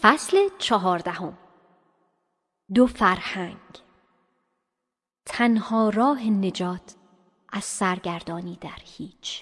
فصل 14. دو فرهنگ. تنها راه نجات از سرگردانی در هیچ.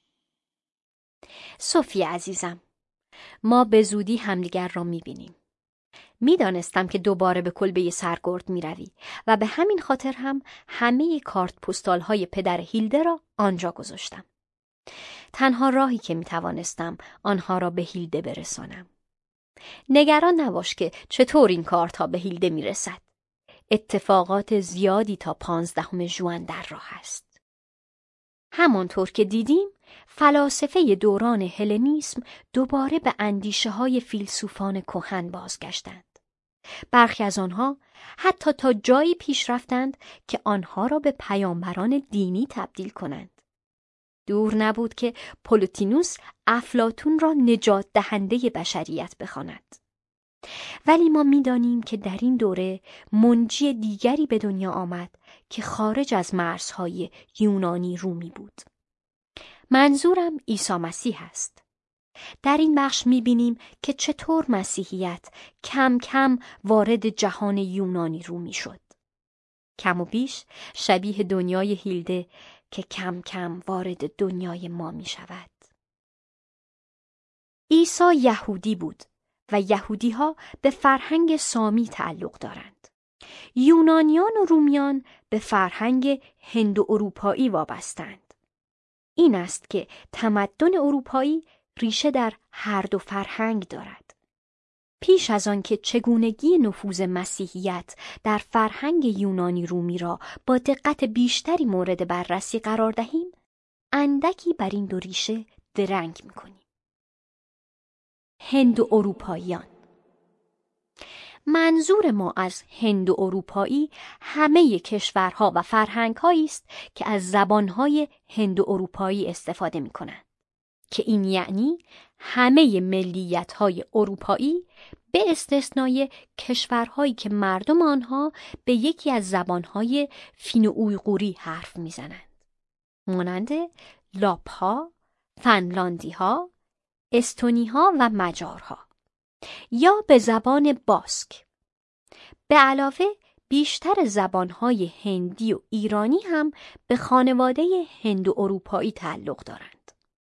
صوفی عزیزم، ما به زودی همدیگر را می‌بینیم. می‌دانستم که دوباره به کلبه سرگرد می‌روی و به همین خاطر هم همه کارت پستال‌های پدر هیلده را آنجا گذاشتم. تنها راهی که می‌توانستم آنها را به هیلده برسانم. نگران نباش که چطور این کارت‌ها به هیلده می‌رسد. اتفاقات زیادی تا 15 ژوئن در راه است. همانطور که دیدیم، فلاسفه دوران هلنیسم دوباره به اندیشه‌های فیلسوفان کهن بازگشتند. برخی از آنها حتی تا جایی پیش رفتند که آنها را به پیامبران دینی تبدیل کنند. دور نبود که پلوتینوس افلاطون را نجات دهنده بشریت بخواند. ولی ما می‌دانیم که در این دوره منجی دیگری به دنیا آمد که خارج از مرزهای یونانی رومی بود. منظورم عیسی مسیح است. در این بخش می‌بینیم که چطور مسیحیت کم کم وارد جهان یونانی رومی شد. کم و بیش شبیه دنیای هیلده که کم کم وارد دنیای ما می‌شود. عیسی یهودی بود و یهودی‌ها به فرهنگ سامی تعلق دارند. یونانیان و رومیان به فرهنگ هندو اروپایی وابستند. این است که تمدن اروپایی ریشه در هر دو فرهنگ دارد. پیش از آن که چگونگی نفوذ مسیحیت در فرهنگ یونانی رومی را با دقت بیشتری مورد بررسی قرار دهیم، اندکی بر این دو ریشه درنگ می‌کنیم. هندو اروپاییان. منظور ما از هندو اروپایی همه کشورها و فرهنگ‌هایی است که از زبان‌های هندو اروپایی استفاده می‌کنند، که این یعنی همه ملیت‌های اروپایی به استثنای کشورهایی که مردم آنها به یکی از زبان‌های فینو-اویغوری حرف می‌زنند، مانند لاپ‌ها، فنلاندی‌ها، استونی‌ها و مجارها، یا به زبان باسک. به علاوه بیشتر زبان‌های هندی و ایرانی هم به خانواده هندو اروپایی تعلق دارند.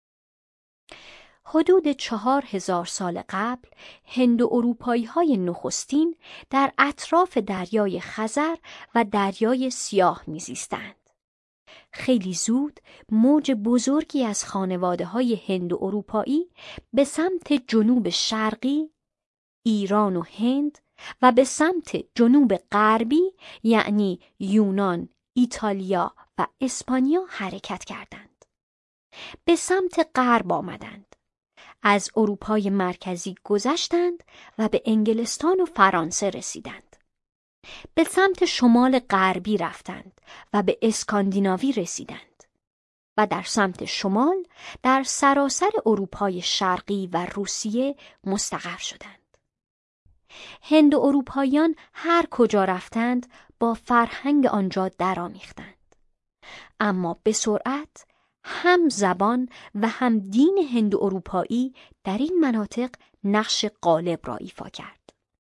حدود 4000 سال قبل هندو اروپایی‌های نخستین در اطراف دریای خزر و دریای سیاه می‌زیستند. خیلی زود موج بزرگی از خانواده‌های هندو اروپایی به سمت جنوب شرقی، ایران و هند و به سمت جنوب غربی یعنی یونان، ایتالیا و اسپانیا حرکت کردند. به سمت غرب آمدند. از اروپای مرکزی گذشتند و به انگلستان و فرانسه رسیدند. به سمت شمال غربی رفتند و به اسکاندیناوی رسیدند و در سمت شمال در سراسر اروپای شرقی و روسیه مستقر شدند. هندو اروپاییان هر کجا رفتند با فرهنگ آنجا درآمیختند، اما به سرعت هم زبان و هم دین هندو اروپایی در این مناطق نقش غالب را ایفا کرد.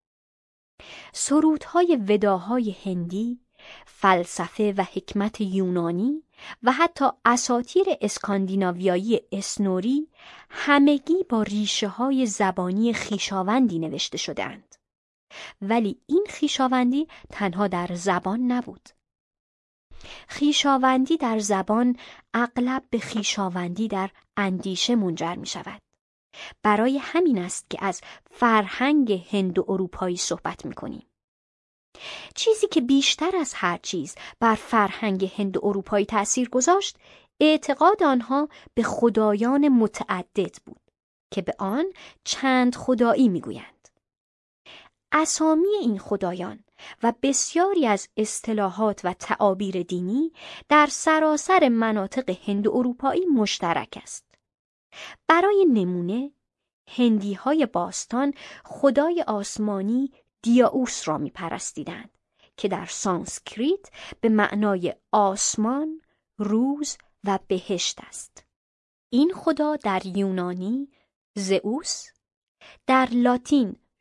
سرودهای وداهای هندی، فلسفه و حکمت یونانی و حتی اساطیر اسکاندیناویایی اسنوری همگی با ریشه‌های زبانی خویشاوندی نوشته شده‌اند. ولی این خویشاوندی تنها در زبان نبود. خویشاوندی در زبان اغلب به خویشاوندی در اندیشه منجر می شود. برای همین است که از فرهنگ هندو اروپایی صحبت می‌کنیم. چیزی که بیشتر از هر چیز بر فرهنگ هندو اروپایی تأثیر گذاشت، اعتقاد آنها به خدایان متعدد بود که به آن چند خدایی می‌گویند. اسامی این خدایان و بسیاری از اصطلاحات و تعابیر دینی در سراسر مناطق هندو اروپایی مشترک است. برای نمونه، هندی‌های باستان خدای آسمانی دیاوس را می‌پرستیدند که در سانسکریت به معنای آسمان، روز و بهشت است. این خدا در یونانی زئوس، در لاتین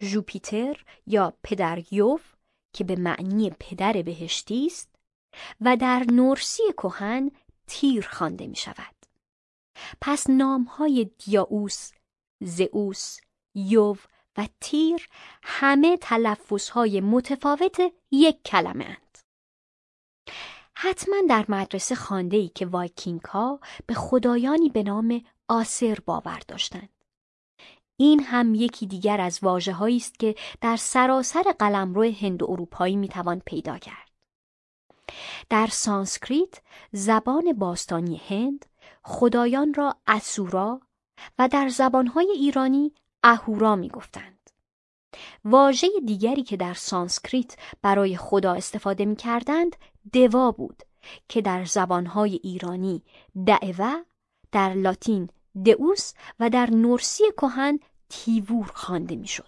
ژوپیتر یا پدر یوو که به معنی پدر بهشتی است و در نورسی کهن تیر خوانده می شود. پس نامهای دیائوس، زئوس، یوو و تیر همه تلفظهای متفاوت یک کلمه اند. حتما در مدرسه خوانده‌ای که وایکینگ ها به خدایانی به نام آسر باور داشتند. این هم یکی دیگر از واژه‌هایی است که در سراسر قلمرو هند و اروپایی میتوان پیدا کرد. در سانسکریت زبان باستانی هند خدایان را اسورا و در زبانهای ایرانی اهورا میگفتند. واژه دیگری که در سانسکریت برای خدا استفاده میکردند دوا بود که در زبانهای ایرانی دعوه، در لاتین دئوس و در نورسی کهن تیوور خوانده میشد.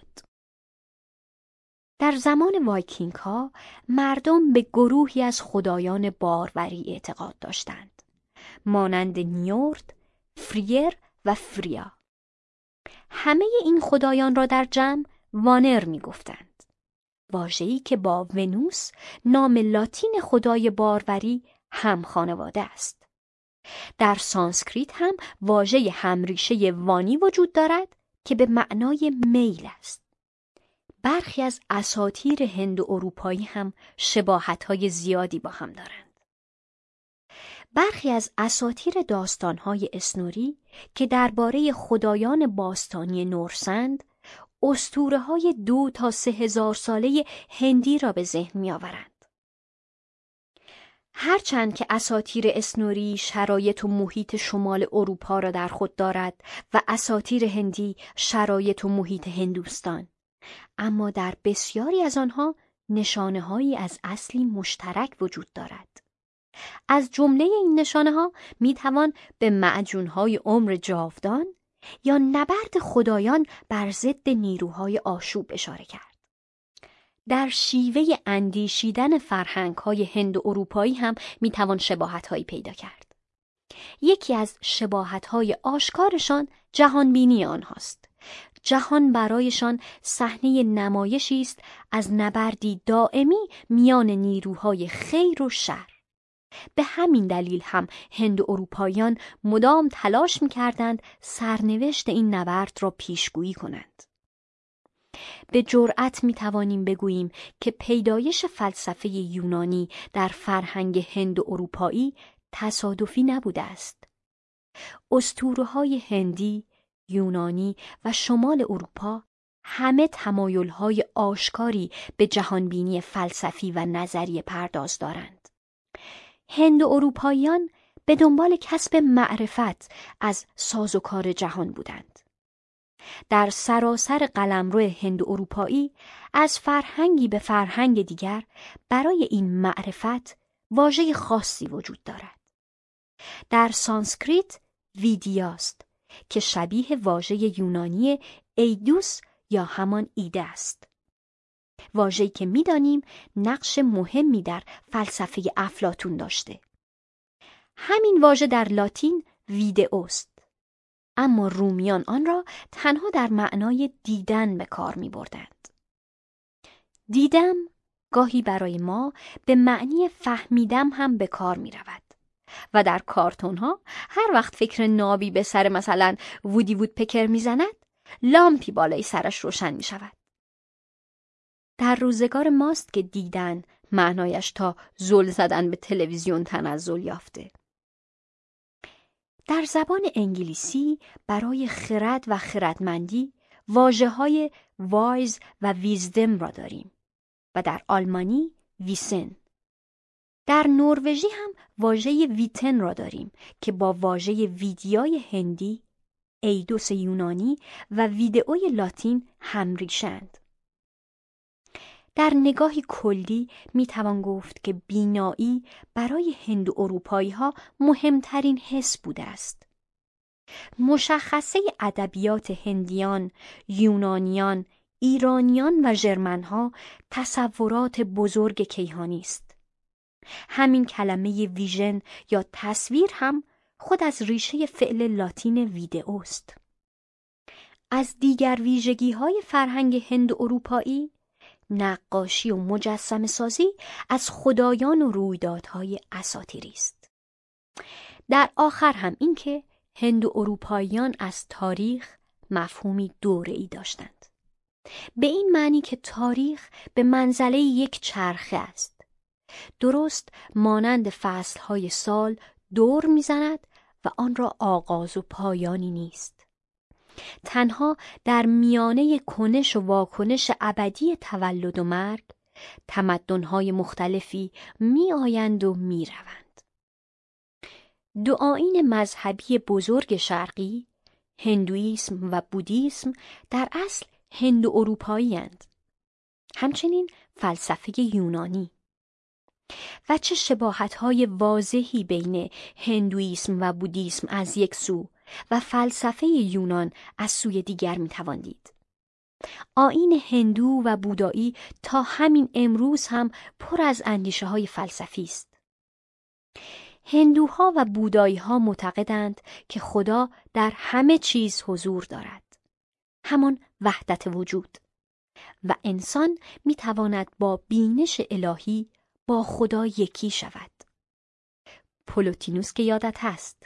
در زمان وایکینگ ها مردم به گروهی از خدایان باروری اعتقاد داشتند، مانند نیورد، فریر و فریا. همه این خدایان را در جمع وانر می گفتند، واژه‌ای که با ونوس نام لاتین خدای باروری هم خانواده است. در سانسکریت هم واژه همریشه وانی وجود دارد که به معنای میل است. برخی از اساطیر هند و اروپایی هم شباهت‌های زیادی با هم دارند. برخی از اساطیر داستان‌های اسنوری که درباره خدایان باستانی نورسند، اسطوره‌های 2 تا 3000 ساله هندی را به ذهن می‌آورند. هرچند که اساطیر اسنوری شرایط و محیط شمال اروپا را در خود دارد و اساطیر هندی شرایط و محیط هندوستان، اما در بسیاری از آنها نشانه‌هایی از اصلی مشترک وجود دارد. از جمله این نشانه‌ها می‌توان به معجون‌های عمر جاودان یا نبرد خدایان بر ضد نیروهای آشوب اشاره کرد. در شیوه اندیشیدن فرهنگ‌های هند و اروپایی هم می‌توان شباهت‌هایی پیدا کرد. یکی از شباهت‌های آشکارشان جهانبینی آنهاست. جهان برایشان صحنه نمایشی است از نبردی دائمی میان نیروهای خیر و شر. به همین دلیل هم هند و اروپاییان مدام تلاش می‌کردند سرنوشت این نبرد را پیشگویی کنند. به جرأت می‌توانیم بگوییم که پیدایش فلسفه یونانی در فرهنگ هند و اروپایی تصادفی نبوده است. اسطوره‌های هندی، یونانی و شمال اروپا همه تمایل‌های آشکاری به جهانبینی فلسفی و نظریه پرداز دارند. هند و اروپاییان به دنبال کسب معرفت از سازوکار جهان بودند. در سراسر قلمرو هند و اروپایی از فرهنگی به فرهنگ دیگر برای این معرفت واژه خاصی وجود دارد. در سانسکریت ویدیاست که شبیه واژه یونانی ایدوس یا همان ایده است. واژه‌ای که می‌دانیم نقش مهمی در فلسفه افلاطون داشته. همین واژه در لاتین ویدئوست، اما رومیان آن را تنها در معنای دیدن به کار می‌بردند. دیدم گاهی برای ما به معنی فهمیدم هم به کار می‌رود و در کارتون‌ها هر وقت فکر نابی به سر مثلا وودی وودپکر می‌زند، لامپی بالای سرش روشن می‌شود. در روزگار ماست که دیدن معنایش تا زل زدن به تلویزیون تنزل یافته. در زبان انگلیسی برای خرد و خردمندی واژه‌های وایز و ویزدم را داریم و در آلمانی ویسن. در نروژی هم واژه ویتن را داریم که با واژه ویدیای هندی، ایدوس یونانی و ویدئوی لاتین همریشند. در نگاهی کلی میتوان گفت که بینایی برای هند و اروپایی ها مهمترین حس بوده است. مشخصه ادبیات هندیان، یونانیان، ایرانیان و ژرمنها تصورات بزرگ کیهانی است. همین کلمه ویژن یا تصویر هم خود از ریشه فعل لاتین ویدئوست. از دیگر ویژگی‌های فرهنگ هند اروپایی، نقاشی و مجسمه سازی از خدایان و رویدادهای اساطیری است. در آخر هم این که هند و اروپاییان از تاریخ مفهومی دوره‌ای داشتند. به این معنی که تاریخ به منزله یک چرخه است. درست مانند فصلهای سال دور می‌زند و آن را آغاز و پایانی نیست. تنها در میانه کنش و واکنش ابدی تولد و مرگ، تمدن‌های مختلفی می‌آیند و می‌روند. دو آیین مذهبی بزرگ شرقی، هندویسم و بودیسم، در اصل هند و اروپایی اند. همچنین فلسفه یونانی. و چه شباهت‌های واضحی بین هندویسم و بودیسم از یک سو و فلسفه یونان از سوی دیگر می‌توان دید. آیین هندو و بودایی تا همین امروز هم پر از اندیشه‌های فلسفی است. هندوها و بودایی‌ها معتقدند که خدا در همه چیز حضور دارد، همان وحدت وجود، و انسان می‌تواند با بینش الهی با خدا یکی شود. پلوتینوس که یادت هست.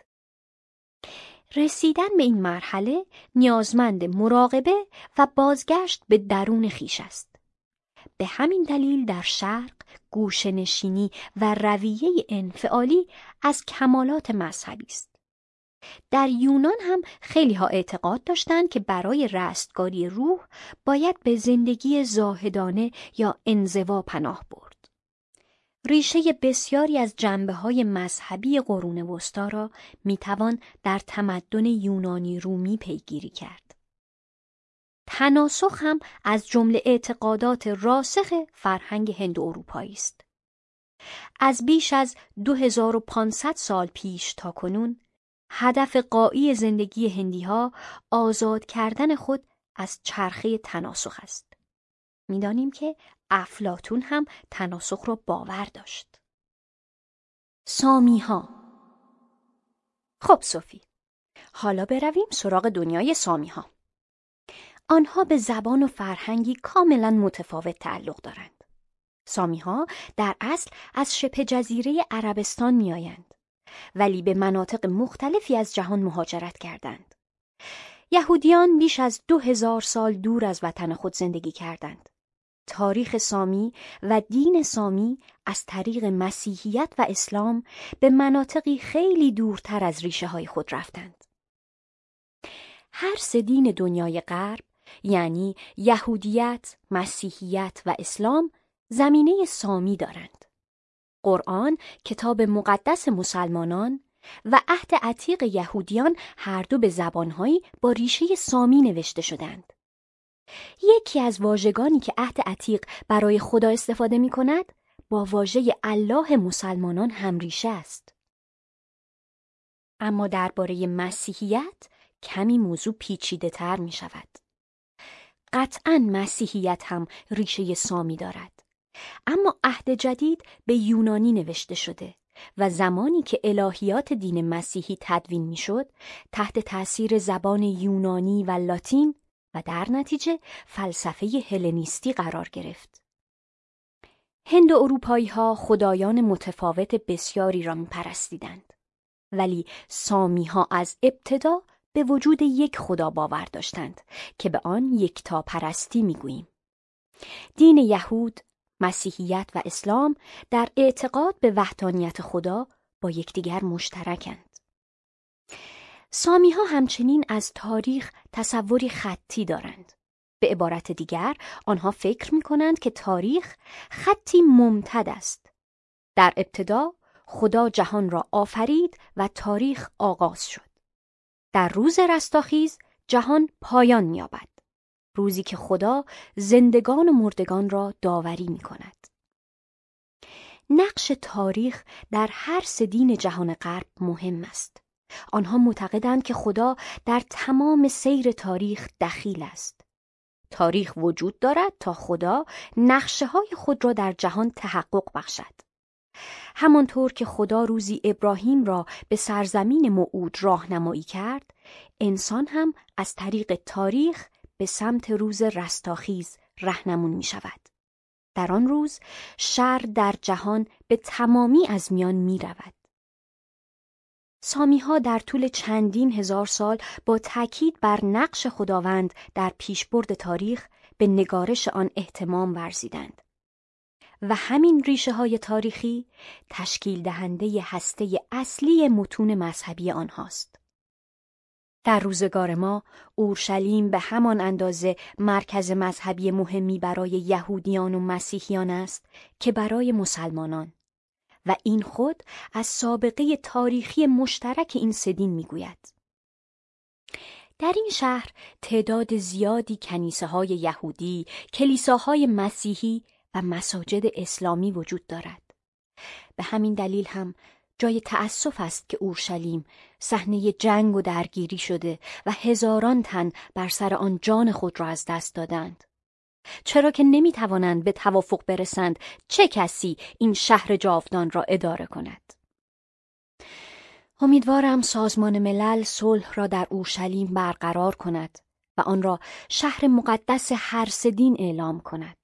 رسیدن به این مرحله نیازمند مراقبه و بازگشت به درون خویش است. به همین دلیل در شرق گوشه‌نشینی و رویه انفعالی از کمالات مذهبی است. در یونان هم خیلی ها اعتقاد داشتند که برای رستگاری روح باید به زندگی زاهدانه یا انزوا پناه برد. ریشه بسیاری از جنبه‌های مذهبی قرون وسطی را میتوان در تمدن یونانی رومی پیگیری کرد. تناسخ هم از جمله اعتقادات راسخ فرهنگ هند اروپایی است. از بیش از 2500 سال پیش تا کنون هدف غایی زندگی هندی‌ها آزاد کردن خود از چرخه تناسخ است. می‌دانیم که افلاطون هم تناسخ را باور داشت. سامی‌ها. خب صوفی، حالا برویم سراغ دنیای سامی‌ها. آنها به زبان و فرهنگی کاملا متفاوت تعلق دارند. سامی‌ها در اصل از شبه جزیره عربستان می‌آیند، ولی به مناطق مختلفی از جهان مهاجرت کردند. یهودیان بیش از 2000 سال دور از وطن خود زندگی کردند. تاریخ سامی و دین سامی از طریق مسیحیت و اسلام به مناطقی خیلی دورتر از ریشه های خود رفتند. هر سه دین دنیای غرب، یعنی یهودیت، مسیحیت و اسلام، زمینه سامی دارند. قرآن، کتاب مقدس مسلمانان، و عهد عتیق یهودیان هر دو به زبانهایی با ریشه سامی نوشته شدند. یکی از واژگانی که عهد عتیق برای خدا استفاده می کند با واژه الله مسلمانان هم ریشه است. اما درباره مسیحیت کمی موضوع پیچیده تر می شود. قطعاً مسیحیت هم ریشه سامی دارد، اما عهد جدید به یونانی نوشته شده و زمانی که الهیات دین مسیحی تدوین می شد تحت تأثیر زبان یونانی و لاتین و در نتیجه فلسفه هلنیستی قرار گرفت. هند و اروپایی ها خدایان متفاوت بسیاری را می پرستیدند، ولی سامی ها از ابتدا به وجود یک خدا باور داشتند که به آن یکتا پرستی می گوییم. دین یهود، مسیحیت و اسلام در اعتقاد به وحدانیت خدا با یکدیگر مشترکند. سامی ها همچنین از تاریخ تصوری خطی دارند. به عبارت دیگر آنها فکر می کنند که تاریخ خطی ممتد است. در ابتدا خدا جهان را آفرید و تاریخ آغاز شد. در روز رستاخیز جهان پایان می یابد. روزی که خدا زندگان و مردگان را داوری می کند. نقش تاریخ در هر سه دین جهان غرب مهم است. آنها معتقدند که خدا در تمام سیر تاریخ دخیل است. تاریخ وجود دارد تا خدا نقشه‌های خود را در جهان تحقق بخشد. همانطور که خدا روزی ابراهیم را به سرزمین موعود راهنمایی کرد، انسان هم از طریق تاریخ به سمت روز رستاخیز رهنمون می شود. در آن روز شر در جهان به تمامی از میان می رود. سامی‌ها در طول چندین هزار سال با تاکید بر نقش خداوند در پیشبرد تاریخ به نگارش آن اهتمام ورزیدند و همین ریشه‌های تاریخی تشکیل دهنده هسته اصلی متون مذهبی آنهاست. در روزگار ما اورشلیم به همان اندازه مرکز مذهبی مهمی برای یهودیان و مسیحیان است که برای مسلمانان و این خود از سابقه تاریخی مشترک این سه دین میگوید. در این شهر تعداد زیادی کنیسه‌های یهودی، کلیساهای مسیحی و مساجد اسلامی وجود دارد. به همین دلیل هم جای تأسف است که اورشلیم صحنه جنگ و درگیری شده و هزاران تن بر سر آن جان خود را از دست دادند. چرا که نمی‌توانند به توافق برسند چه کسی این شهر جاودان را اداره کند. امیدوارم سازمان ملل صلح را در اورشلیم برقرار کند و آن را شهر مقدس هر سه دین اعلام کند.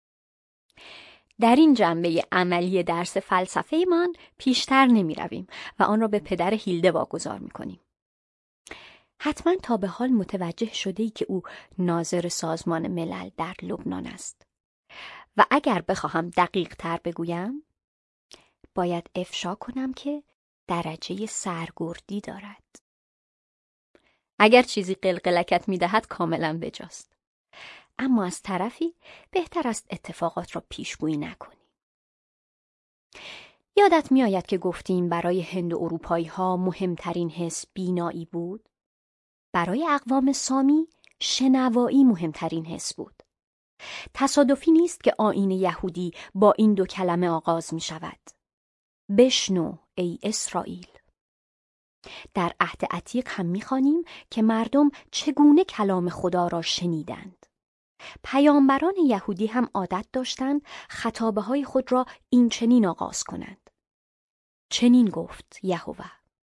در این جنبه عملی درس فلسفه من پیشتر نمی رویم و آن را به پدر هیلده واگذار می کنیم. حتما تا به حال متوجه شده‌ای که او ناظر سازمان ملل در لبنان است و اگر بخواهم دقیق تر بگویم باید افشا کنم که درجه سرگردی دارد. اگر چیزی قلقلکت می دهد کاملا بجاست، اما از طرفی بهتر است اتفاقات را پیشگویی نکنی. یادت می آید که گفتیم برای هند و اروپایی ها مهمترین حس بینایی بود؟ برای اقوام سامی شنوایی مهمترین حس بود. تصادفی نیست که آیین یهودی با این دو کلمه آغاز می شود. بشنو ای اسرائیل. در عهد عتیق هم می خوانیم که مردم چگونه کلام خدا را شنیدند. پیامبران یهودی هم عادت داشتند خطابه های خود را این چنین آغاز کنند. چنین گفت یهوه.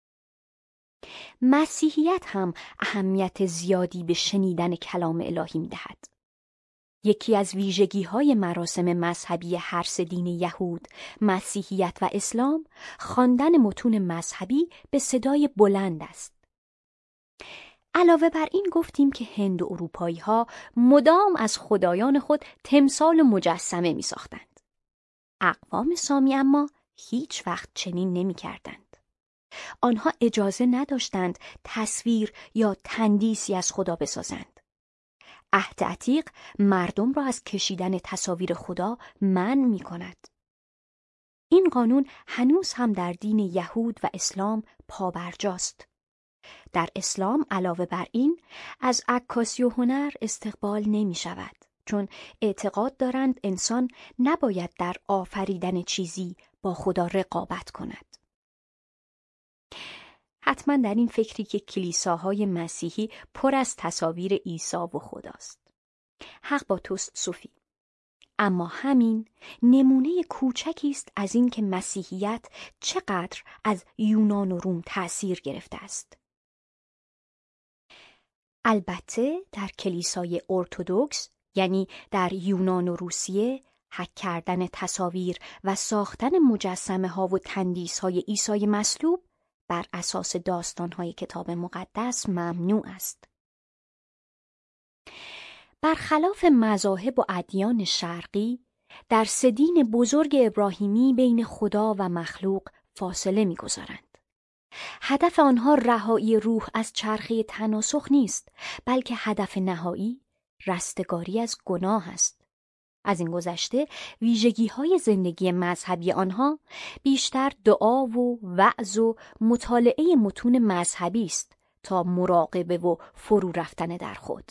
مسیحیت هم اهمیت زیادی به شنیدن کلام الهی می دهد. یکی از ویژگی‌های مراسم مذهبی هر سه دین یهود، مسیحیت و اسلام، خواندن متون مذهبی به صدای بلند است. علاوه بر این گفتیم که هند و اروپایی‌ها مدام از خدایان خود تمثال و مجسمه می‌ساختند. اقوام سامی اما هیچ وقت چنین نمی‌کردند. آنها اجازه نداشتند تصویر یا تندیسی از خدا بسازند. عهد عتیق مردم را از کشیدن تصاویر خدا منع می‌کند. این قانون هنوز هم در دین یهود و اسلام پابرجاست. در اسلام علاوه بر این از عکاسی و هنر استقبال نمی شود، چون اعتقاد دارند انسان نباید در آفریدن چیزی با خدا رقابت کند. حتما در این فکری که کلیساهای مسیحی پر از تصاویر عیسی و خداست. حق با توست صوفی. اما همین نمونه کوچکی است از این که مسیحیت چقدر از یونان و روم تأثیر گرفته است. البته در کلیسای ارتدوکس، یعنی در یونان و روسیه، حک کردن تصاویر و ساختن مجسمه ها و تندیس های عیسی مصلوب بر اساس داستان های کتاب مقدس ممنوع است. برخلاف مذاهب و ادیان شرقی، در سه دین بزرگ ابراهیمی بین خدا و مخلوق فاصله می‌گذارند. هدف آنها رهایی روح از چرخه تناسخ نیست، بلکه هدف نهایی رستگاری از گناه است. از این گذشته ویژگی‌های زندگی مذهبی آنها بیشتر دعا و وعظ و مطالعه متون مذهبی است تا مراقبه و فرو رفتن در خود.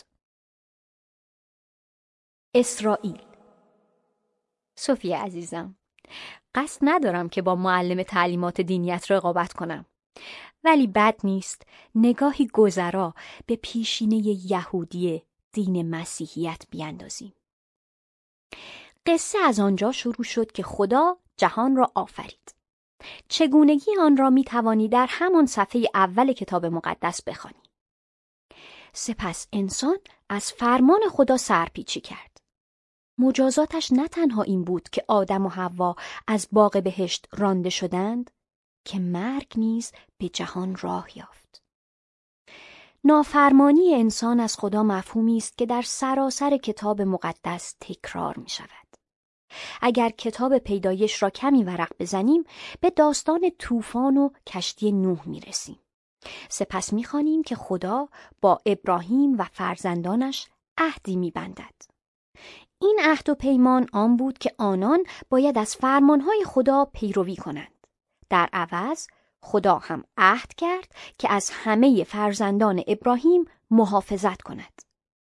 اسرائیل. صوفی عزیزم، قصد ندارم که با معلم تعلیمات دینیت رقابت کنم، ولی بد نیست نگاهی گذرا به پیشینه یهودی دین مسیحیت بیاندازیم. قصه از آنجا شروع شد که خدا جهان را آفرید. چگونگی آن را می توانی در همان صفحه اول کتاب مقدس بخوانی. سپس انسان از فرمان خدا سرپیچی کرد. مجازاتش نه تنها این بود که آدم و حوا از باغ بهشت رانده شدند، که مرگ نیز به جهان راه یافت. نافرمانی انسان از خدا مفهومی است که در سراسر کتاب مقدس تکرار می شود. اگر کتاب پیدایش را کمی ورق بزنیم، به داستان طوفان و کشتی نوح می رسیم. سپس می خوانیم که خدا با ابراهیم و فرزندانش عهدی می بندد. این عهد و پیمان آن بود که آنان باید از فرمانهای خدا پیروی کنند. در عوض خدا هم عهد کرد که از همه فرزندان ابراهیم محافظت کند.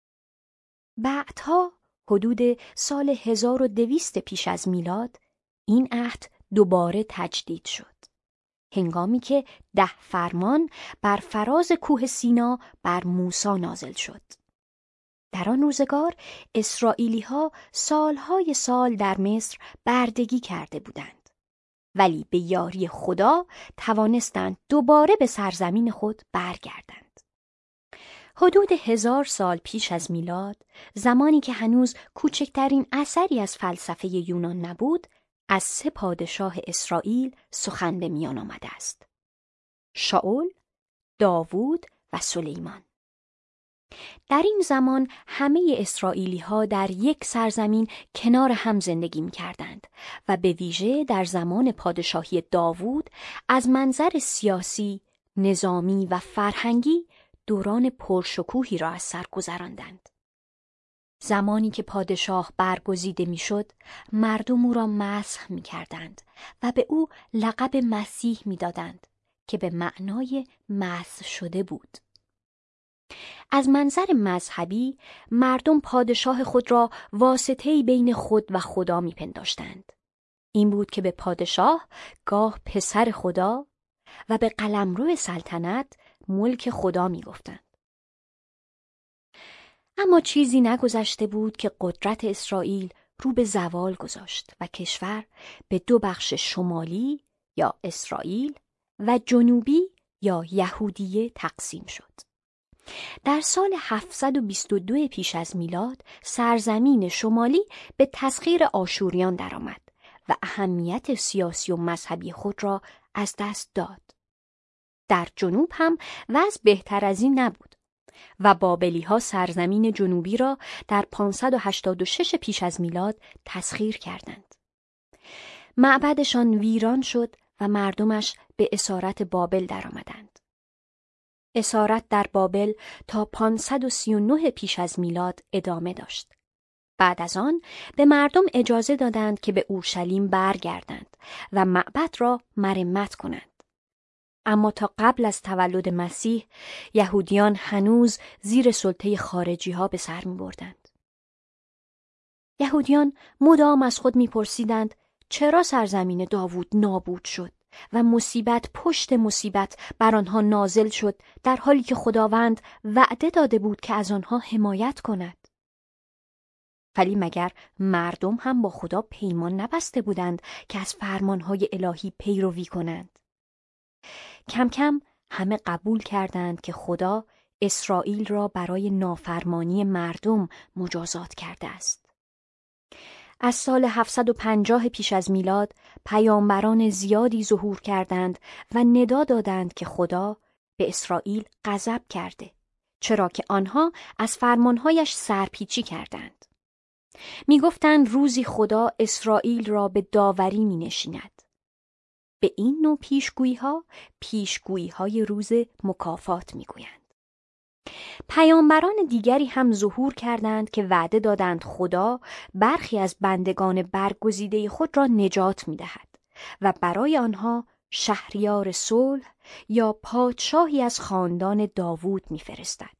بعدها حدود سال 1200 پیش از میلاد این عهد دوباره تجدید شد. هنگامی که 10 فرمان بر فراز کوه سینا بر موسی نازل شد. در آن روزگار اسرائیلی‌ها سالهای سال در مصر بردگی کرده بودند، ولی به یاری خدا توانستند دوباره به سرزمین خود برگردند. حدود 1000 سال پیش از میلاد، زمانی که هنوز کوچکترین اثری از فلسفه یونان نبود، از 3 پادشاه اسرائیل سخن به میان آمده است: شاول، داوود و سلیمان. در این زمان همه اسرائیلی‌ها در یک سرزمین کنار هم زندگی می‌کردند و به ویژه در زمان پادشاهی داوود از منظر سیاسی، نظامی و فرهنگی دوران پرشکوهی را از سر گذراندند. زمانی که پادشاه برگزیده میشد، مردم او را مسخ می‌کردند و به او لقب مسیح می‌دادند که به معنای مسح شده بود. از منظر مذهبی، مردم پادشاه خود را واسطه‌ای بین خود و خدا می‌پنداشتند. این بود که به پادشاه گاه پسر خدا و به قلمرو سلطنت ملک خدا می‌گفتند. اما چیزی نگذشته بود که قدرت اسرائیل رو به زوال گذاشت و کشور به 2 بخش شمالی یا اسرائیل و جنوبی یا یهودیه تقسیم شد. در سال 722 پیش از میلاد سرزمین شمالی به تسخیر آشوریان درآمد و اهمیت سیاسی و مذهبی خود را از دست داد. در جنوب هم وضع بهتر از این نبود و بابلی‌ها سرزمین جنوبی را در 586 پیش از میلاد تسخیر کردند. معبدشان ویران شد و مردمش به اسارت بابل درآمدند. اسارت در بابل تا 539 پیش از میلاد ادامه داشت. بعد از آن به مردم اجازه دادند که به اورشلیم برگردند و معبد را مرمت کنند. اما تا قبل از تولد مسیح، یهودیان هنوز زیر سلطه خارجی‌ها به سر می‌بردند. یهودیان مدام از خود می‌پرسیدند چرا سرزمین داوود نابود شد و مصیبت پشت مصیبت بر آنها نازل شد، در حالی که خداوند وعده داده بود که از آنها حمایت کند. ولی مگر مردم هم با خدا پیمان نبسته بودند که از فرمانهای الهی پیروی کنند؟ کم کم همه قبول کردند که خدا اسرائیل را برای نافرمانی مردم مجازات کرده است. از سال 750 پیش از میلاد پیامبران زیادی ظهور کردند و ندا دادند که خدا به اسرائیل غضب کرده، چرا که آنها از فرمانهایش سرپیچی کردند. می گفتند روزی خدا اسرائیل را به داوری می نشیند. به این نوع پیشگویی‌های روز مکافات می گویند. پیامبران دیگری هم ظهور کردند که وعده دادند خدا برخی از بندگان برگزیده خود را نجات می دهد و برای آنها شهریار صلح یا پادشاهی از خاندان داوود می فرستد.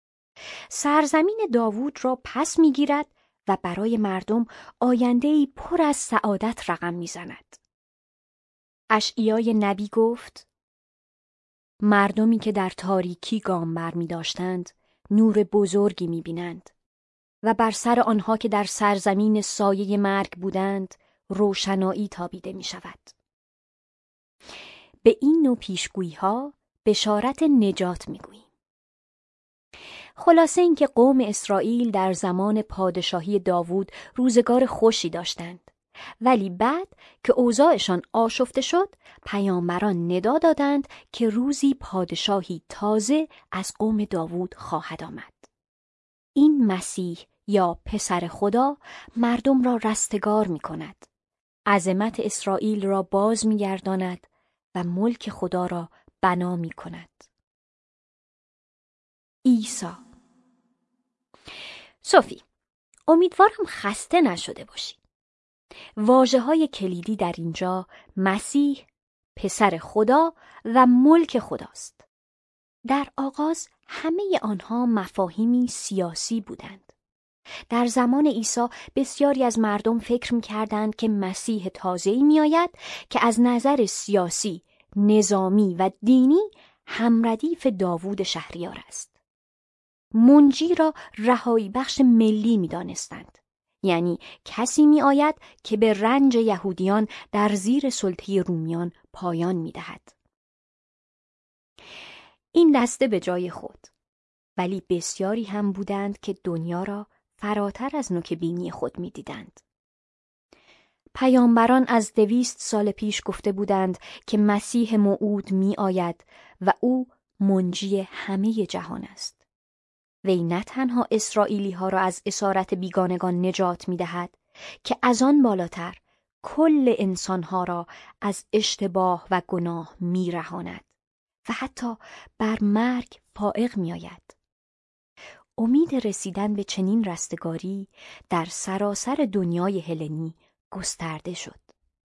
سرزمین داوود را پس می گیرد و برای مردم آینده‌ای پر از سعادت رقم می زند. اشعیای نبی گفت: مردمی که در تاریکی گام برمی داشتند نور بزرگی می بینند و بر سر آنها که در سرزمین سایه مرگ بودند روشنایی تابیده می شود. به این نوع پیشگویی ها بشارت نجات می گوییم. خلاصه اینکه قوم اسرائیل در زمان پادشاهی داوود روزگار خوشی داشتند، ولی بعد که اوضاعشان آشفته شد، پیامبران ندا دادند که روزی پادشاهی تازه از قوم داوود خواهد آمد. این مسیح یا پسر خدا مردم را رستگار می کند، عظمت اسرائیل را باز می گرداند و ملک خدا را بنا می کند. عیسی. صوفی، امیدوارم خسته نشده باشی. واژه‌های کلیدی در اینجا مسیح، پسر خدا و ملک خداست. در آغاز همه آنها مفاهیمی سیاسی بودند. در زمان عیسی بسیاری از مردم فکر می‌کردند که مسیح تازه‌ای می‌آید که از نظر سیاسی، نظامی و دینی همردیف داوود شهریار است. منجی را رهایی بخش ملی می‌دانستند. یعنی کسی می‌آید که به رنج یهودیان در زیر سلطه رومیان پایان می‌دهد. این دسته به جای خود، ولی بسیاری هم بودند که دنیا را فراتر از نوک بینی خود می‌دیدند. پیامبران از 200 سال پیش گفته بودند که مسیح موعود می‌آید و او منجی همه جهان است. وی نه تنها اسرائیلی ها را از اسارت بیگانگان نجات می دهد که از آن بالاتر کل انسان ها را از اشتباه و گناه می رهاند و حتی بر مرگ فائق می آید. امید رسیدن به چنین رستگاری در سراسر دنیای هلنی گسترده شد.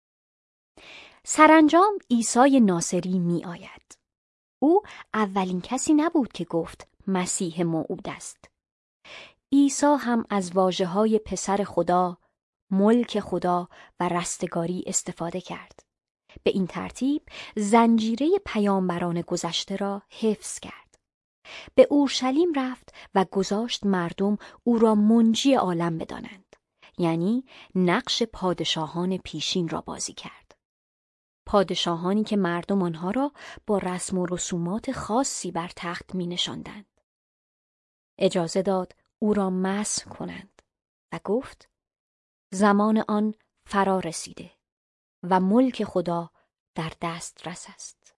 سرانجام عیسی ناصری می آید. او اولین کسی نبود که گفت مسیح موعود است. عیسی هم از واژه‌های پسر خدا، ملک خدا و رستگاری استفاده کرد. به این ترتیب زنجیره پیامبران گذشته را حفظ کرد. به اورشلیم رفت و گذاشت مردم او را منجی عالم بدانند. یعنی نقش پادشاهان پیشین را بازی کرد. پادشاهانی که مردم آنها را با رسم و رسومات خاصی بر تخت می نشاندند. اجازه داد او را مسح کنند و گفت زمان آن فرا رسیده و ملک خدا در دسترس است.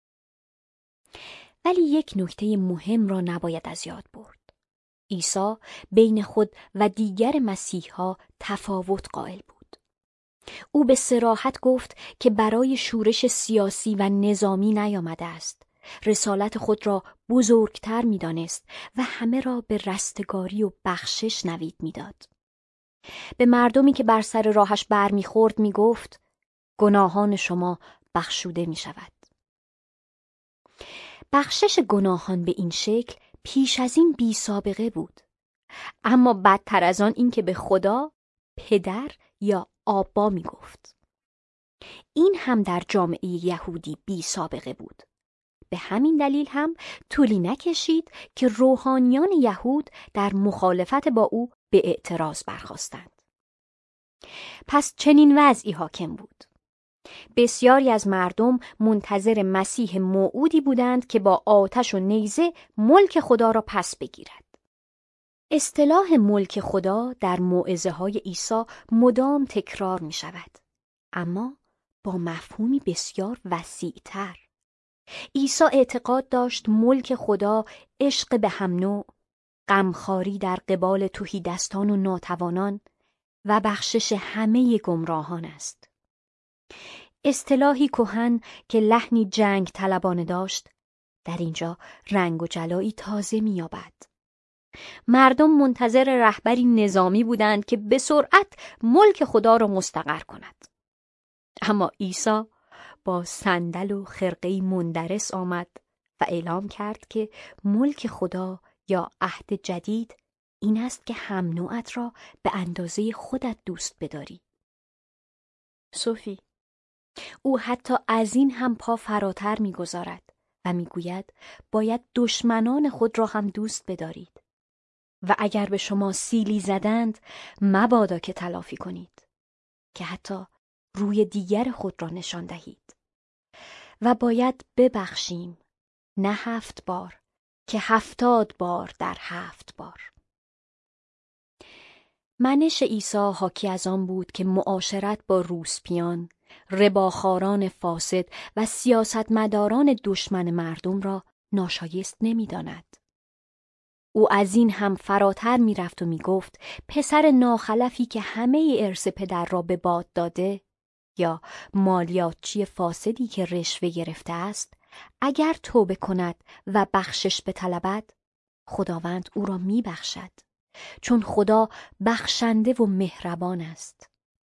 ولی یک نکته مهم را نباید از یاد برد. عیسی بین خود و دیگر مسیحا تفاوت قائل بود. او به صراحت گفت که برای شورش سیاسی و نظامی نیامده است. رسالت خود را بزرگتر می دانست و همه را به رستگاری و بخشش نوید می داد. به مردمی که بر سر راهش بر می خورد می گفت گناهان شما بخشوده می شود. بخشش گناهان به این شکل پیش از این بی سابقه بود. اما بدتر از آن این که به خدا پدر یا آبا می گفت. این هم در جامعه یهودی بی سابقه بود. به همین دلیل هم طولی نکشید که روحانیان یهود در مخالفت با او به اعتراض برخاستند. پس چنین وضعی حاکم بود. بسیاری از مردم منتظر مسیح موعودی بودند که با آتش و نیزه ملک خدا را پس بگیرد. اصطلاح ملک خدا در موعظه‌های عیسی مدام تکرار می شود، اما با مفهومی بسیار وسیع‌تر. عیسی اعتقاد داشت ملک خدا عشق به هم نوع، غمخواری در قبال تهیدستان و ناتوانان و بخشش همه گمراهان است. اصطلاحی کهن که لحنی جنگ طلبانه داشت، در اینجا رنگ و جلایی تازه می‌یابد. مردم منتظر رهبری نظامی بودند که به سرعت ملک خدا را مستقر کند. اما عیسی با صندل و خرقه‌ای مندرس آمد و اعلام کرد که ملک خدا یا عهد جدید این است که هم نوعت را به اندازه خودت دوست بداری. صوفی، او حتی از این هم پا فراتر می‌گذارد و می‌گوید باید دشمنان خود را هم دوست بدارید و اگر به شما سیلی زدند مبادا که تلافی کنید، که حتی روی دیگر خود را نشان دهید و باید ببخشیم، نه 7 بار که 70 بار در 7 بار. منش عیسی حاکی از آن بود که معاشرت با روسپیان، رباخواران فاسد و سیاستمداران دشمن مردم را ناشایست نمی‌داند. او از این هم فراتر می‌رفت و می‌گفت پسر ناخلفی که همه ارث پدر را به باد داده یا مالیاتچی فاسدی که رشوه گرفته است، اگر توبه کند و بخشش بطلبد، خداوند او را می‌بخشد، چون خدا بخشنده و مهربان است.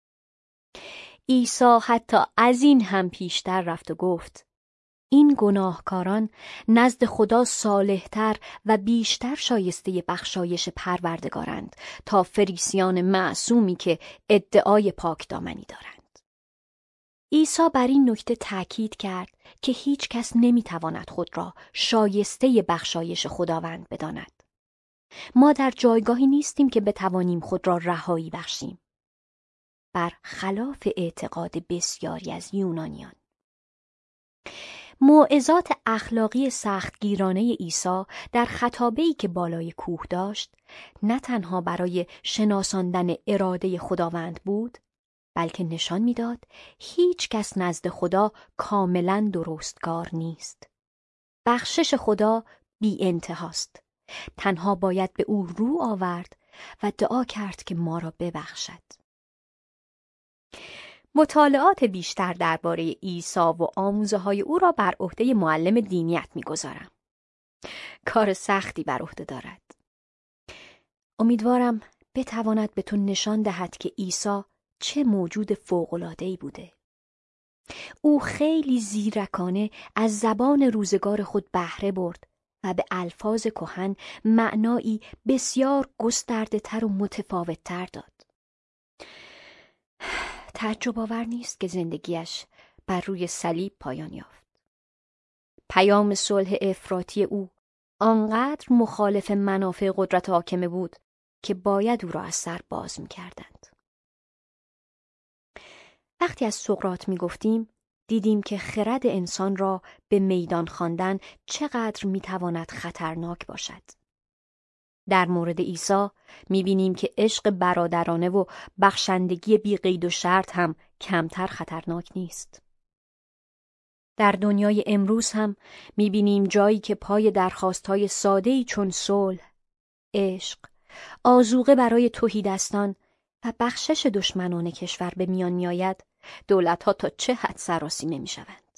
عیسی حتی از این هم پیشتر رفت و گفت این گناهکاران نزد خدا صالحتر و بیشتر شایسته بخشایش پروردگارند تا فریسیان معصومی که ادعای پاکدامنی دارند. عیسی بر این نکته تأکید کرد که هیچ کس نمیتواند خود را شایسته بخشایش خداوند بداند. ما در جایگاهی نیستیم که بتوانیم خود را رهایی بخشیم، بر خلاف اعتقاد بسیاری از یونانیان. موعظات اخلاقی سختگیرانه عیسی در خطابه‌ای که بالای کوه داشت، نه تنها برای شناساندن اراده خداوند بود، بلکه نشان می‌داد هیچ کس نزد خدا کاملاً درستکار نیست. بخشش خدا بی انتهاست. تنها باید به او رو آورد و دعا کرد که ما را ببخشد. مطالعات بیشتر درباره عیسی و آموزه‌های او را بر عهده معلم دینیت می‌گذارم. کار سختی بر عهده دارد. امیدوارم بتواند به تو نشان دهد که عیسی چه موجود فوق‌العاده‌ای بوده. او خیلی زیرکانه از زبان روزگار خود بهره برد و به الفاظ کهن معنایی بسیار گسترده‌تر و متفاوت‌تر داد. تعجب آور نیست که زندگیش بر روی صلیب پایان یافت. پیام صلح افراطی او آنقدر مخالف منافع قدرت حاکمه بود که باید او را از سر باز می‌کردند. وقتی از سقراط می‌گفتیم، دیدیم که خرد انسان را به میدان خواندن چقدر می‌تواند خطرناک باشد. در مورد عیسی می‌بینیم که عشق برادرانه و بخشندگی بی قید و شرط هم کمتر خطرناک نیست. در دنیای امروز هم می‌بینیم جایی که پای درخواست‌های ساده‌ای چون صلح، عشق، آذوقه برای تهیدستان و بخشش دشمنان کشور به میان می‌آید، دولت‌ها تا چه حد سراسیمه می‌شوند.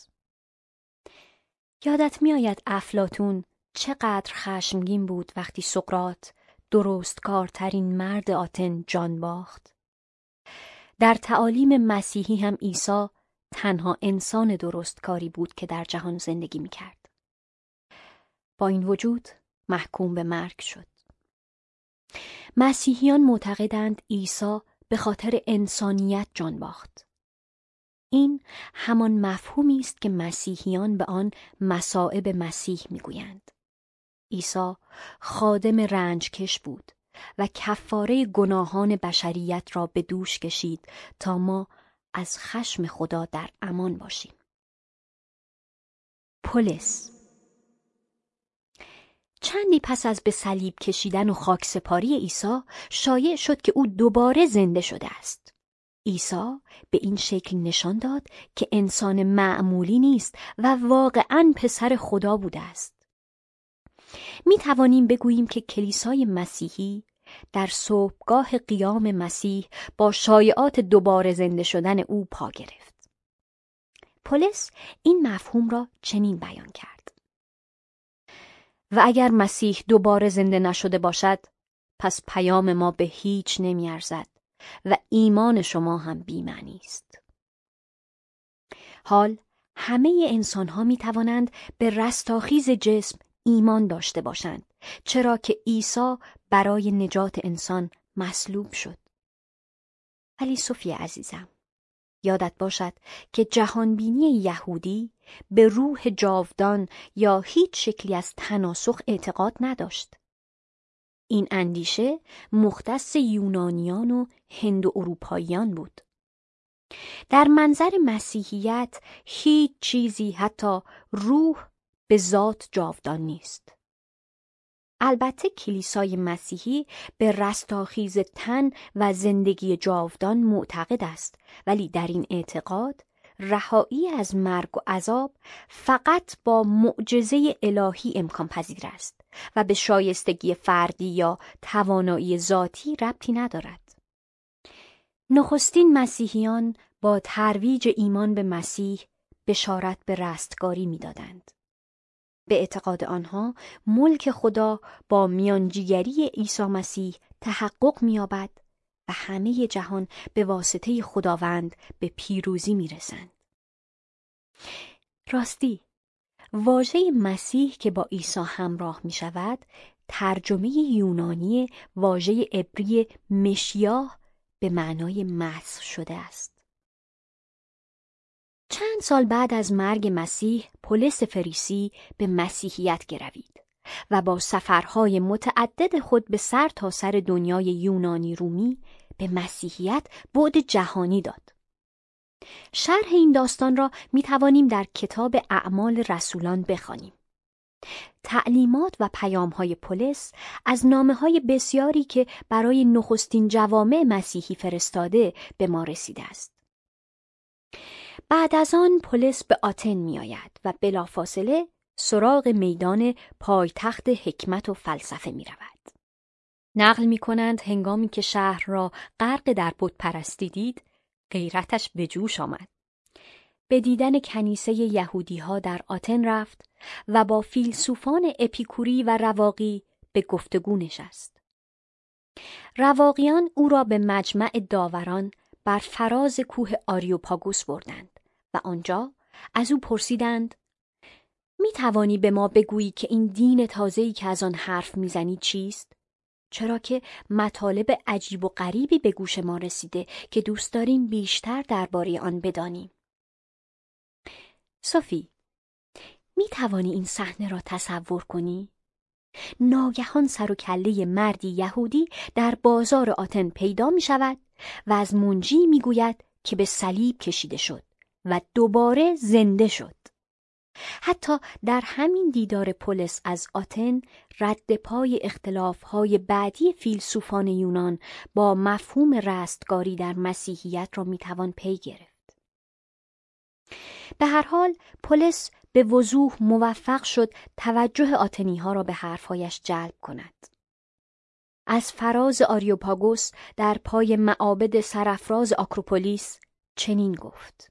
یادت می‌آید افلاطون چقدر خشمگین بود وقتی سقراط، درستکارترین مرد آتن، جان باخت. در تعالیم مسیحی هم عیسی تنها انسان درستکاری بود که در جهان زندگی می‌کرد. با این وجود محکوم به مرگ شد. مسیحیان معتقدند عیسی به خاطر انسانیت جان باخت. این همان مفهومی است که مسیحیان به آن مصائب مسیح می‌گویند. عیسی خادم رنجکش بود و کفاره گناهان بشریت را به دوش کشید تا ما از خشم خدا در امان باشیم. پولس چندی پس از به صلیب کشیدن و خاکسپاری عیسی شایع شد که او دوباره زنده شده است. عیسی به این شکل نشان داد که انسان معمولی نیست و واقعاً پسر خدا بوده است. می توانیم بگوییم که کلیسای مسیحی در صبحگاه قیام مسیح با شایعات دوباره زنده شدن او پا گرفت. پولس این مفهوم را چنین بیان کرد: و اگر مسیح دوباره زنده نشده باشد، پس پیام ما به هیچ نمی ارزد و ایمان شما هم بی‌معنی است. حال همه انسان ها می توانند به رستاخیز جسم ایمان داشته باشند، چرا که عیسی برای نجات انسان مصلوب شد. ولی صوفی عزیزم، یادت باشد که جهانبینی یهودی به روح جاودان یا هیچ شکلی از تناسخ اعتقاد نداشت. این اندیشه مختص یونانیان و هند و اروپاییان بود. در منظر مسیحیت هیچ چیزی حتی روح به ذات جاودان نیست. البته کلیسای مسیحی به رستاخیز تن و زندگی جاودان معتقد است، ولی در این اعتقاد رهایی از مرگ و عذاب فقط با معجزه الهی امکان پذیر است و به شایستگی فردی یا توانایی ذاتی ربطی ندارد. نخستین مسیحیان با ترویج ایمان به مسیح بشارت به رستگاری می‌دادند. به اعتقاد آنها ملک خدا با میانجیگری عیسی مسیح تحقق می‌یابد و همه جهان به واسطه خداوند به پیروزی می‌رسند. راستی، واژه مسیح که با عیسی همراه می‌شود، ترجمه یونانی واژه عبری مشیاه به معنای مسح شده است. چند سال بعد از مرگ مسیح، پولس فریسی به مسیحیت گروید و با سفرهای متعدد خود به سر تا سر دنیای یونانی رومی به مسیحیت بعد جهانی داد. شرح این داستان را می توانیم در کتاب اعمال رسولان بخوانیم. تعلیمات و پیام‌های پولس از نامه‌های بسیاری که برای نخستین جوامع مسیحی فرستاده به ما رسیده است. بعد از آن پولس به آتن می‌آید و بلافاصله سراغ میدان پایتخت حکمت و فلسفه می‌رود. نقل می‌کنند هنگامی که شهر را غرق در بت‌پرستی دید، غیرتش به جوش آمد. به دیدن کنیسه یهودی‌ها در آتن رفت و با فیلسوفان اپیکوری و رواقی به گفتگو نشست. رواقیان او را به مجمع داوران بر فراز کوه آریوپاگوس بردند و آنجا از او پرسیدند: می توانی به ما بگویی که این دین تازه‌ای که از آن حرف میزنی چیست؟ چرا که مطالب عجیب و غریبی به گوش ما رسیده که دوست داریم بیشتر درباره آن بدانیم. صوفی، می توانی این صحنه را تصور کنی؟ ناگهان سر و کله مردی یهودی در بازار آتن پیدا می شود و از منجی می گوید که به صلیب کشیده شد و دوباره زنده شد. حتی در همین دیدار پولس از آتن رد پای اختلاف‌های بعدی فیلسوفان یونان با مفهوم رستگاری در مسیحیت را می توان پی گرفت. به هر حال پولس به وضوح موفق شد توجه آتنی‌ها را به حرف‌هایش جلب کند. از فراز آریوپاگوس در پای معابد سرافراز آکروپولیس چنین گفت: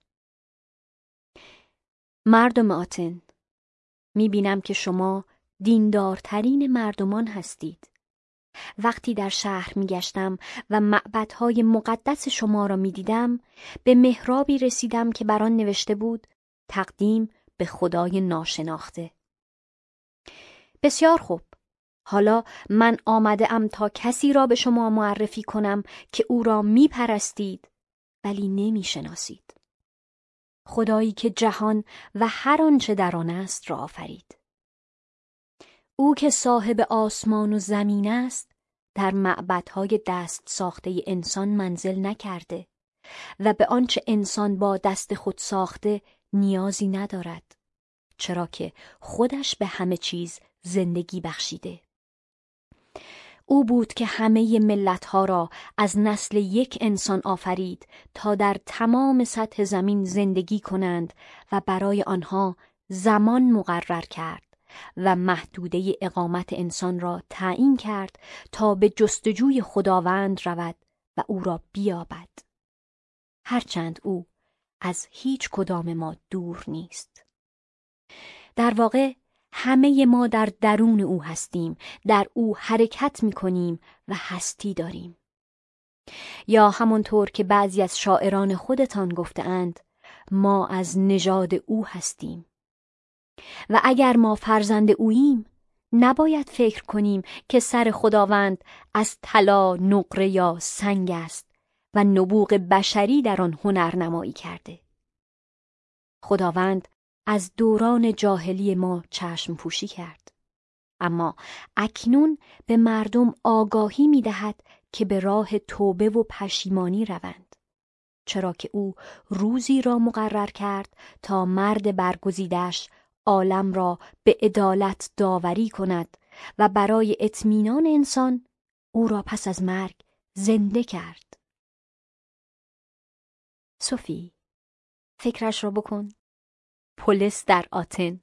مردم آتن، می‌بینم که شما دیندارترین مردمان هستید. وقتی در شهر می‌گشتم و معبدهای مقدس شما را می‌دیدم، به محرابی رسیدم که بر آن نوشته بود: تقدیم به خدای ناشناخته. بسیار خوب. حالا من آمده‌ام تا کسی را به شما معرفی کنم که او را می‌پرستید ولی نمی‌شناسید. خدایی که جهان و هر آنچه در آن است را آفرید. او که صاحب آسمان و زمین است، در معبدهای دست ساخته انسان منزل نکرده و به آنچه انسان با دست خود ساخته نیازی ندارد، چرا که خودش به همه چیز زندگی بخشیده. او بود که همه ملت‌ها را از نسل یک انسان آفرید تا در تمام سطح زمین زندگی کنند و برای آنها زمان مقرر کرد و محدوده اقامت انسان را تعیین کرد تا به جستجوی خداوند رود و او را بیابد، هرچند او از هیچ کدام ما دور نیست. در واقع همه ما در درون او هستیم، در او حرکت می کنیم و هستی داریم. یا همونطور که بعضی از شاعران خودتان گفته‌اند، ما از نژاد او هستیم. و اگر ما فرزند اوییم، نباید فکر کنیم که سر خداوند از طلا، نقره یا سنگ است و نبوغ بشری در آن هنرنمایی کرده. خداوند از دوران جاهلی ما چشم پوشی کرد، اما اکنون به مردم آگاهی می دهد که به راه توبه و پشیمانی روند. چرا که او روزی را مقرر کرد تا مرد برگزیدش عالم را به عدالت داوری کند و برای اطمینان انسان او را پس از مرگ زنده کرد. صوفی، فکرش را بکن. پولس در آتن.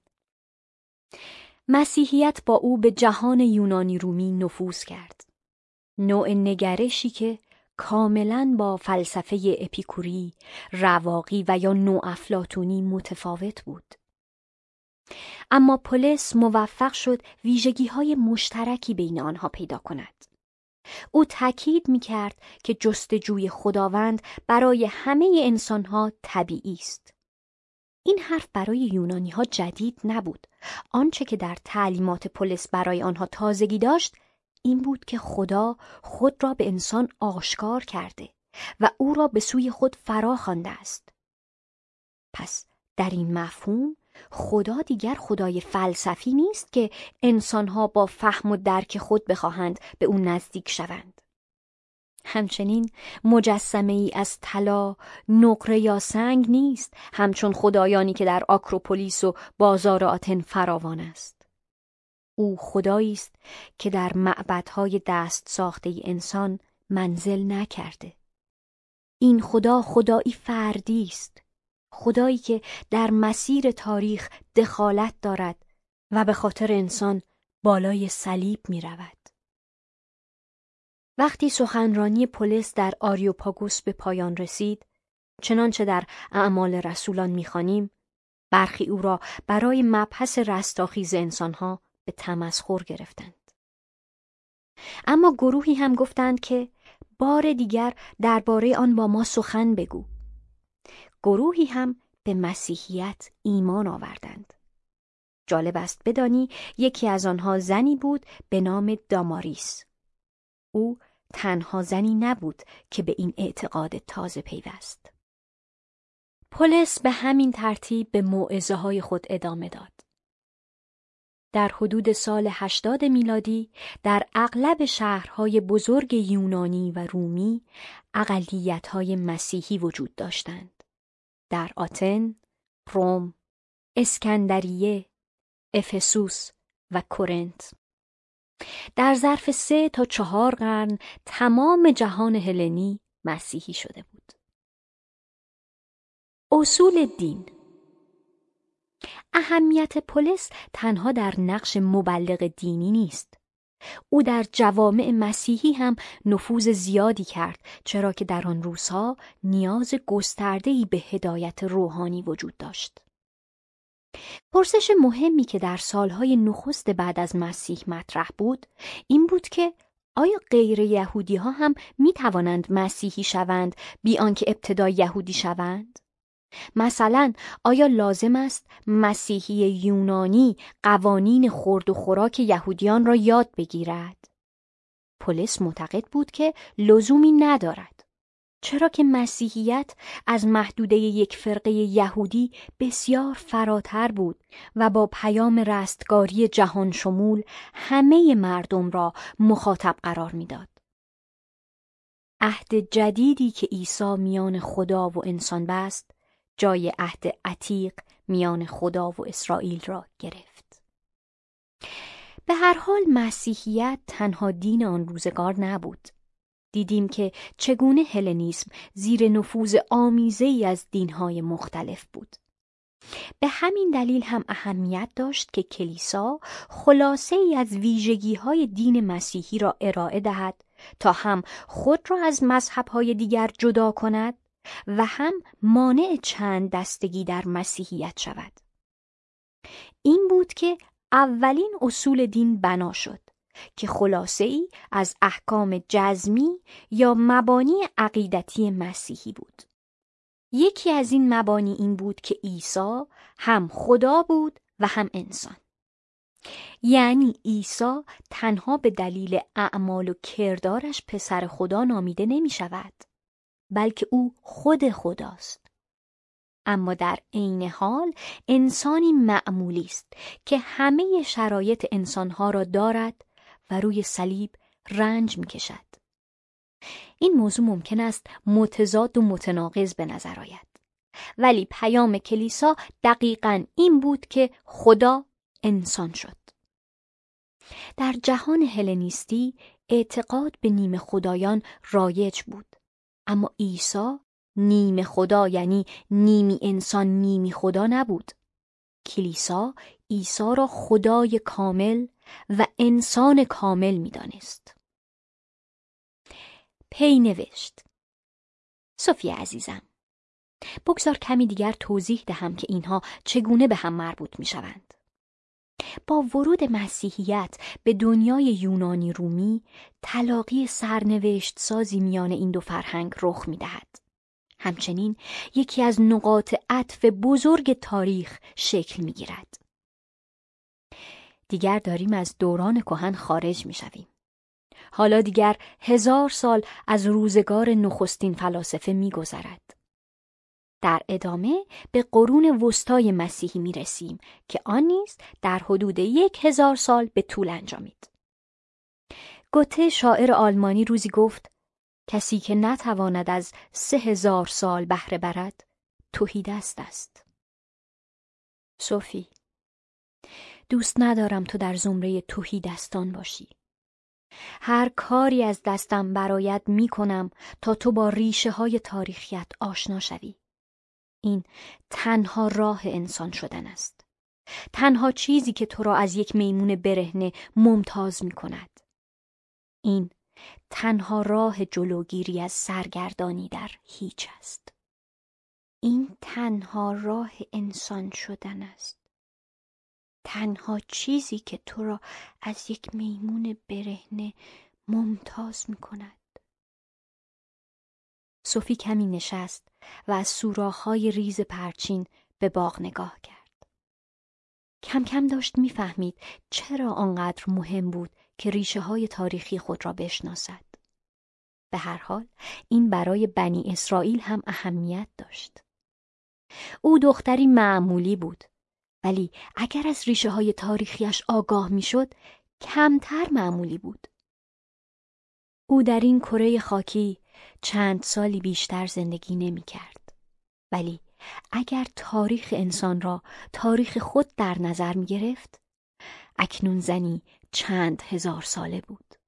مسیحیت با او به جهان یونانی رومی نفوذ کرد. نوع نگرشی که کاملاً با فلسفه اپیکوری، رواقی و یا نوافلاطونی متفاوت بود. اما پولس موفق شد ویژگی‌های مشترکی بین آنها پیدا کند. او تاکید می‌کرد که جستجوی خداوند برای همه انسان‌ها طبیعی است. این حرف برای یونانی‌ها جدید نبود. آنچه که در تعلیمات پولس برای آنها تازگی داشت این بود که خدا خود را به انسان آشکار کرده و او را به سوی خود فرا خوانده است. پس در این مفهوم خدا دیگر خدای فلسفی نیست که انسانها با فهم و درک خود بخواهند به او نزدیک شوند. همچنین مجسمه ای از طلا، نقره یا سنگ نیست، همچون خدایانی که در آکروپولیس و بازار آتن فراوان است. او خدایی است که در معبدهای دست ساخته انسان منزل نکرده. این خدا خدایی فردی است، خدایی که در مسیر تاریخ دخالت دارد و به خاطر انسان بالای صلیب می رود. وقتی سخنرانی پولس در آریوپاگوس به پایان رسید، چنانچه در اعمال رسولان می‌خوانیم، برخی او را برای مبحث رستاخیز انسانها به تمسخر گرفتند. اما گروهی هم گفتند که بار دیگر درباره آن با ما سخن بگو. گروهی هم به مسیحیت ایمان آوردند. جالب است بدانی یکی از آنها زنی بود به نام داماریس. او تنها زنی نبود که به این اعتقاد تازه پیوست. پولس به همین ترتیب به موعظه‌های خود ادامه داد. در حدود سال 80 میلادی در اغلب شهرهای بزرگ یونانی و رومی اقلیت‌های مسیحی وجود داشتند. در آتن، روم، اسکندریه، افسوس و کرنت. در ظرف 3 تا 4 قرن تمام جهان هلنی مسیحی شده بود. اصول دین. اهمیت پولس تنها در نقش مبلغ دینی نیست. او در جوامع مسیحی هم نفوذ زیادی کرد، چرا که در آن روزها نیاز گسترده‌ای به هدایت روحانی وجود داشت. پرسش مهمی که در سالهای نخست بعد از مسیح مطرح بود این بود که آیا غیر یهودی ها هم می توانند مسیحی شوند بی آنکه ابتدا یهودی شوند؟ مثلا آیا لازم است مسیحی یونانی قوانین خورد و خوراک یهودیان را یاد بگیرد؟ پولس معتقد بود که لزومی ندارد، چرا که مسیحیت از محدوده یک فرقه یهودی بسیار فراتر بود و با پیام رستگاری جهان شمول همه مردم را مخاطب قرار میداد. عهد جدیدی که عیسی میان خدا و انسان بست، جای عهد عتیق میان خدا و اسرائیل را گرفت. به هر حال مسیحیت تنها دین آن روزگار نبود. دیدیم که چگونه هلنیسم زیر نفوذ آمیزه‌ای از دین‌های مختلف بود. به همین دلیل هم اهمیت داشت که کلیسا خلاصه‌ای از ویژگی‌های دین مسیحی را ارائه دهد تا هم خود را از مذهب‌های دیگر جدا کند و هم مانع چند دستگی در مسیحیت شود. این بود که اولین اصول دین بنا شد که خلاصه‌ای از احکام جزمی یا مبانی عقیدتی مسیحی بود. یکی از این مبانی این بود که عیسی هم خدا بود و هم انسان. یعنی عیسی تنها به دلیل اعمال و کردارش پسر خدا نامیده نمی شود، بلکه او خود خداست. اما در عین حال انسانی معمولی است که همه شرایط انسانها را دارد و روی صلیب رنج می کشد. این موضوع ممکن است متضاد و متناقض به نظر آید، ولی پیام کلیسا دقیقاً این بود که خدا انسان شد. در جهان هلنیستی اعتقاد به نیمه خدایان رایج بود، اما عیسی نیمه خدا، یعنی نیمی انسان نیمی خدا نبود. کلیسا عیسی را خدای کامل و انسان کامل می‌دانست. پی نوشت: سوفی عزیزم، بگذار کمی دیگر توضیح دهم که اینها چگونه به هم مربوط می‌شوند. با ورود مسیحیت به دنیای یونانی رومی، تلاقی سرنوشت سازی میان این دو فرهنگ رخ می‌دهد. همچنین یکی از نقاط عطف بزرگ تاریخ شکل می‌گیرد. دیگر داریم از دوران کهن خارج می‌شویم. حالا دیگر 1000 سال از روزگار نخستین فلاسفه می‌گذرد. در ادامه به قرون وسطای مسیحی می‌رسیم که آن نیز در حدود 1000 سال به طول انجامید. گوته شاعر آلمانی روزی گفت: کسی که نتواند از 3000 سال بهره برد تهیدست است. سوفی، دوست ندارم تو در زمره تهیدستان باشی. هر کاری از دستم برایت می کنم تا تو با ریشه های تاریخیت آشنا شوی. این تنها راه انسان شدن است. تنها چیزی که تو را از یک میمون برهنه ممتاز می کند. این تنها راه جلوگیری از سرگردانی در هیچ است. این تنها راه انسان شدن است. تنها چیزی که تو را از یک میمون برهنه ممتاز می کند. سوفی کمی نشست و از سوراخ‌های ریز پرچین به باغ نگاه کرد. کم کم داشت می‌فهمید چرا آنقدر مهم بود که ریشه‌های تاریخی خود را بشناسد. به هر حال این برای بنی اسرائیل هم اهمیت داشت. او دختری معمولی بود، ولی اگر از ریشه‌های تاریخیش آگاه می‌شد، کمتر معمولی بود. او در این کره خاکی چند سالی بیشتر زندگی نمی‌کرد، ولی اگر تاریخ انسان را تاریخ خود در نظر می‌گرفت، اکنون زنی چند هزار ساله بود.